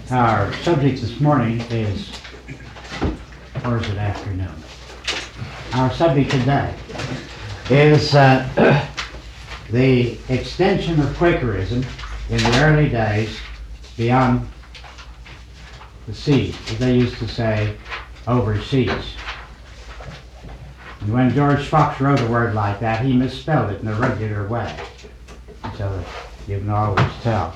Our subject this morning is, or is it afternoon? Our subject today is the extension of Quakerism in the early days beyond the seas, as they used to say, overseas. And when George Fox wrote a word like that, he misspelled it in a regular way, so that you can always tell.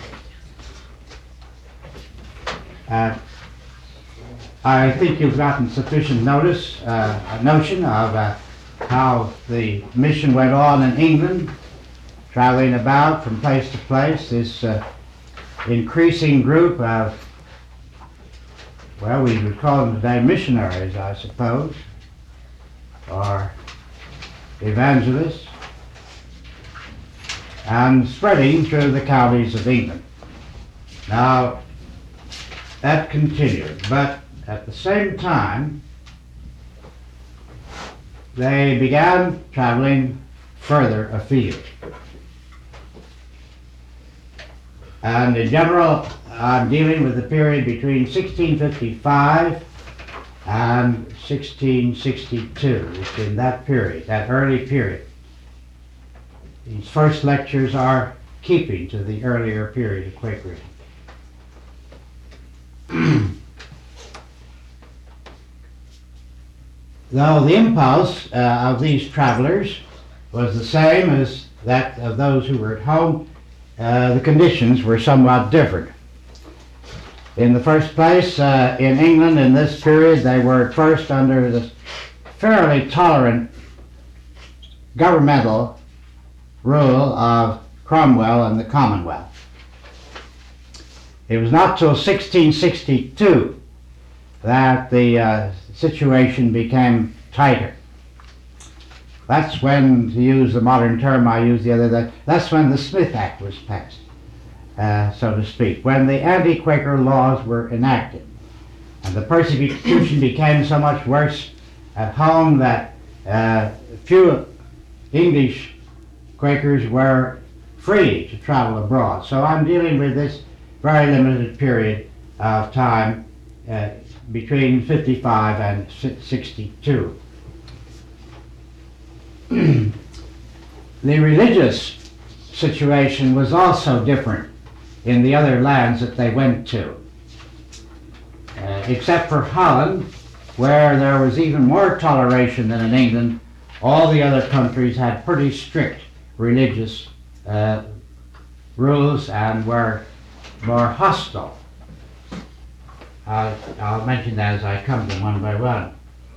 I think you've gotten sufficient notice, a notion of how the mission went on in England, traveling about from place to place. This increasing group of, well, we would call them today missionaries, I suppose, or evangelists, and spreading through the counties of England. Now, that continued, but at the same time, they began traveling further afield. And in general, I'm dealing with the period between 1655 and 1662. It's in that period, that early period. These first lectures are keeping to the earlier period of Quakerism. Though the impulse of these travelers was the same as that of those who were at home, the conditions were somewhat different. In the first place, in England in this period, they were at first under the fairly tolerant governmental rule of Cromwell and the Commonwealth. It was not till 1662 that the situation became tighter. That's when, to use the modern term I used the other day, that's when the Smith Act was passed, so to speak, when the anti-Quaker laws were enacted. And the persecution became so much worse at home that few English Quakers were free to travel abroad. So I'm dealing with this very limited period of time between 55 and 62. The religious situation was also different in the other lands that they went to. Except for Holland, where there was even more toleration than in England, all the other countries had pretty strict religious rules and were more hostile. I'll mention that as I come to them one by one.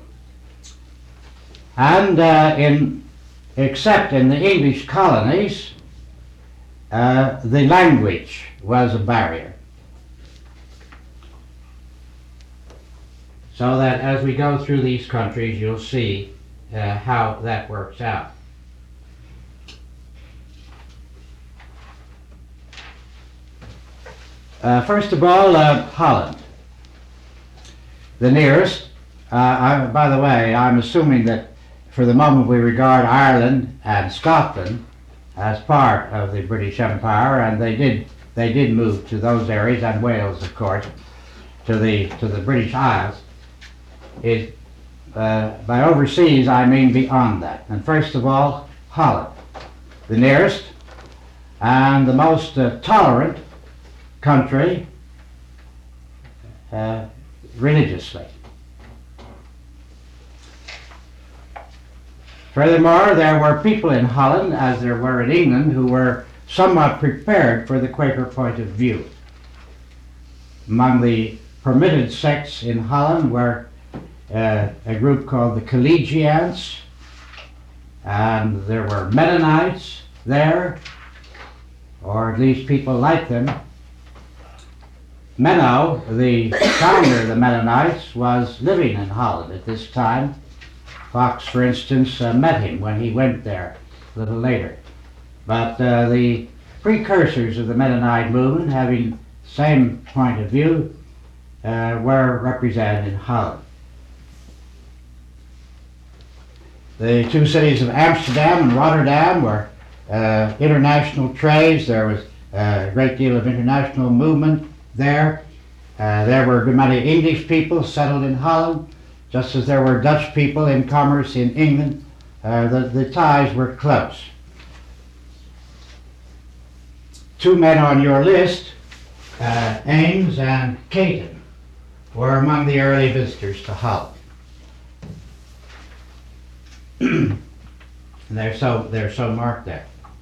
And except in the English colonies, the language was a barrier. So that as we go through these countries, you'll see how that works out. First of all, Holland. The nearest, by the way, I'm assuming that for the moment we regard Ireland and Scotland as part of the British Empire, and they did move to those areas, and Wales, of course, to the British Isles. By overseas, I mean beyond that. And first of all, Holland, the nearest and the most tolerant country religiously. Furthermore, there were people in Holland, as there were in England, who were somewhat prepared for the Quaker point of view. Among the permitted sects in Holland were a group called the Collegiants, and there were Mennonites there, or at least people like them. Menno, the founder of the Mennonites, was living in Holland at this time. Fox, for instance, met him when he went there a little later. But the precursors of the Mennonite movement, having the same point of view, were represented in Holland. The two cities of Amsterdam and Rotterdam were international trades. There was a great deal of international movement there. There were many English people settled in Holland, just as there were Dutch people in commerce in England. The ties were close. Two men on your list, Ames and Caton, were among the early visitors to Holland. And they're so marked there.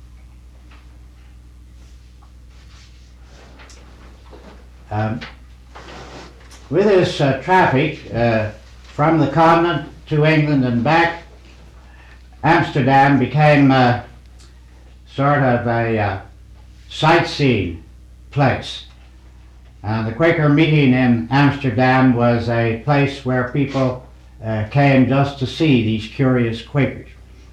With this traffic from the continent to England and back, Amsterdam became sort of a sightseeing place. And the Quaker meeting in Amsterdam was a place where people came just to see these curious Quakers.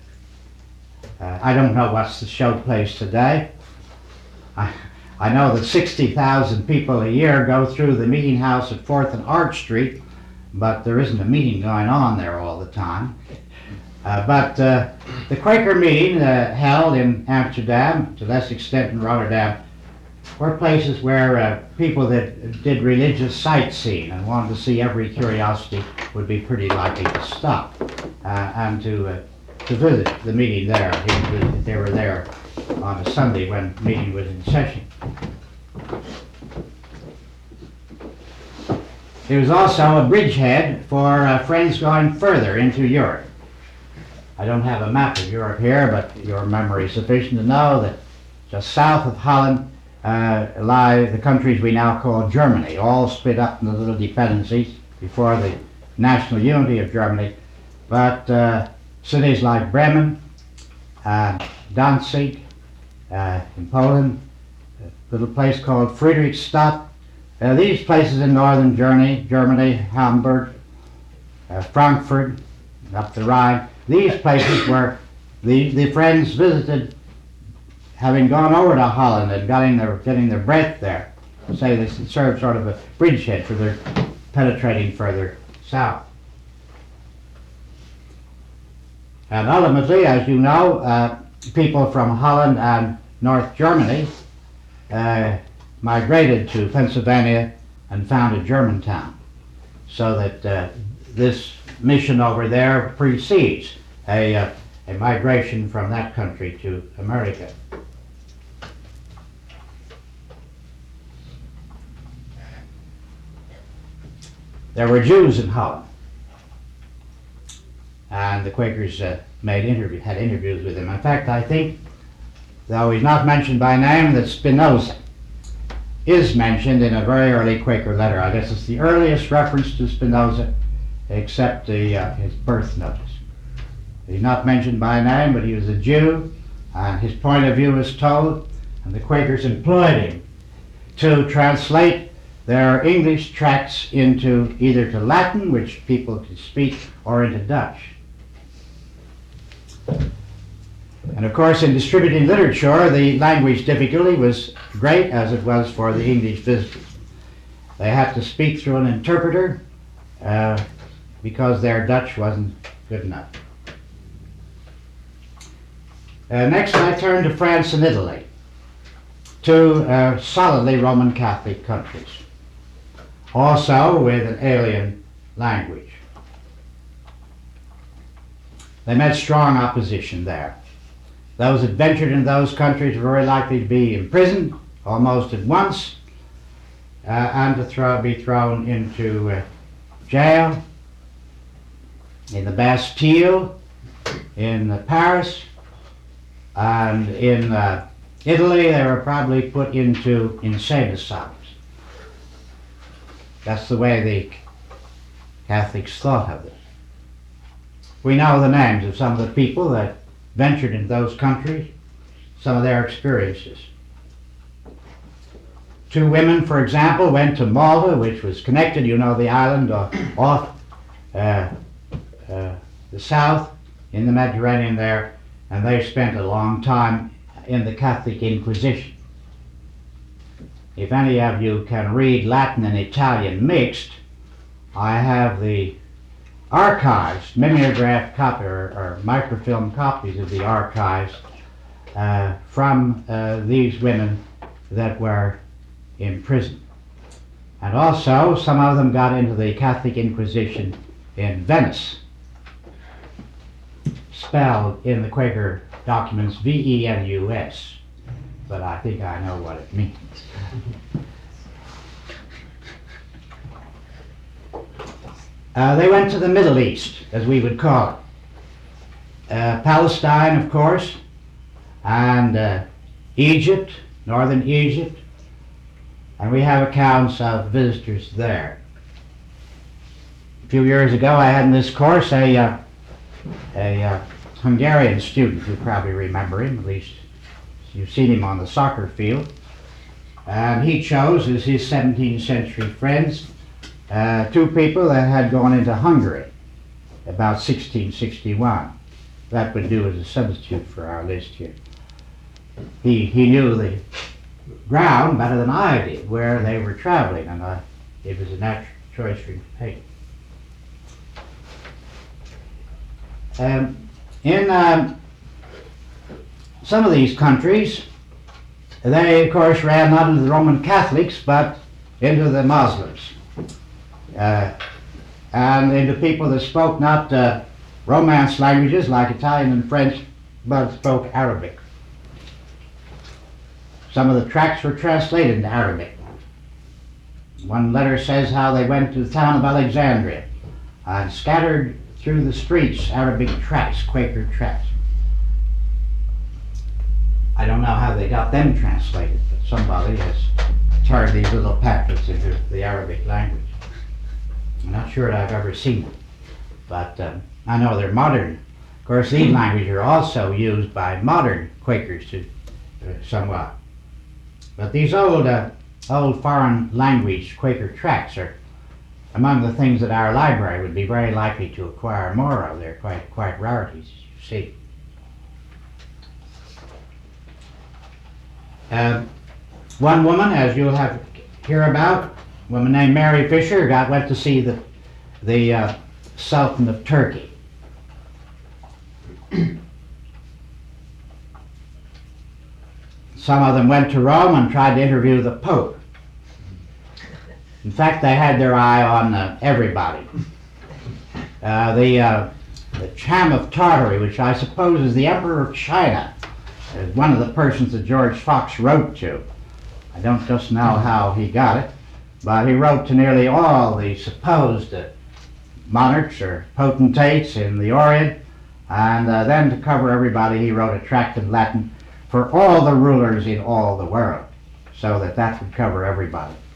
I don't know what's the show place today. I know that 60,000 people a year go through the meeting house at 4th and Arch Street, but there isn't a meeting going on there all the time. But the Quaker meeting held in Amsterdam, to less extent in Rotterdam, were places where people that did religious sightseeing and wanted to see every curiosity would be pretty likely to stop and to visit the meeting there if they were there on a Sunday when the meeting was in session. It was also a bridgehead for friends going further into Europe. I don't have a map of Europe here, but your memory is sufficient to know that just south of Holland lie the countries we now call Germany, all split up into little dependencies before the national unity of Germany. But cities like Bremen, Danzig in Poland, a little place called Friedrichstadt, these places in northern Germany, Hamburg, Frankfurt, up the Rhine, these places where the friends visited, having gone over to Holland and getting their breath there. Say this served sort of a bridgehead for their penetrating further south. And ultimately, as you know, people from Holland and North Germany migrated to Pennsylvania and founded Germantown, so that this mission over there precedes a migration from that country to America. There were Jews in Holland, and the Quakers had interviews with him. In fact, I think, though he's not mentioned by name, that Spinoza is mentioned in a very early Quaker letter. I guess it's the earliest reference to Spinoza, except his birth notice. He's not mentioned by name, but he was a Jew, and his point of view is told, and the Quakers employed him to translate their English tracts into either to Latin, which people could speak, or into Dutch. And of course, in distributing literature, the language difficulty was great, as it was for the English visitors. They had to speak through an interpreter because their Dutch wasn't good enough. Next, I turn to France and Italy, two solidly Roman Catholic countries, also with an alien language. They met strong opposition there. Those that ventured in those countries were very likely to be imprisoned almost at once and to be thrown into jail in the Bastille, in Paris, and in Italy they were probably put into insane asylums. That's the way the Catholics thought of it. We know the names of some of the people that ventured in those countries, some of their experiences. Two women, for example, went to Malta, which was connected, you know, the island off the south in the Mediterranean there, and they spent a long time in the Catholic Inquisition. If any of you can read Latin and Italian mixed, I have the archives, mimeograph copy or microfilm copies of the archives from these women that were in prison. And also, some of them got into the Catholic Inquisition in Venice, spelled in the Quaker documents Venus, but I think I know what it means. They went to the Middle East, as we would call it. Palestine, of course, and Egypt, northern Egypt, and we have accounts of visitors there. A few years ago I had in this course a Hungarian student. You probably remember him, at least you've seen him on the soccer field. And he chose as his 17th century friends two people that had gone into Hungary about 1661. That would do as a substitute for our list here. He knew the ground better than I did, where they were traveling, and it was a natural choice for him to take. In some of these countries, they of course ran not into the Roman Catholics, but into the Muslims, and into people that spoke not Romance languages like Italian and French, but spoke Arabic. Some of the tracts were translated into Arabic. One letter says how they went to the town of Alexandria and scattered through the streets Arabic tracts, Quaker tracts. I don't know how they got them translated, but somebody has turned these little pamphlets into the Arabic language. I'm not sure that I've ever seen them, but I know they're modern. Of course, these languages are also used by modern Quakers to somewhat. But these old foreign language Quaker tracts are among the things that our library would be very likely to acquire more of. They're quite rarities, as you see. One woman, as you'll have hear about, a woman named Mary Fisher, went to see the Sultan of Turkey. Some of them went to Rome and tried to interview the Pope. In fact, they had their eye on everybody. The Cham of Tartary, which I suppose is the Emperor of China, is one of the persons that George Fox wrote to. I don't just know how he got it, but he wrote to nearly all the supposed monarchs or potentates in the Orient, and then to cover everybody he wrote a tract in Latin for all the rulers in all the world, so that would cover everybody.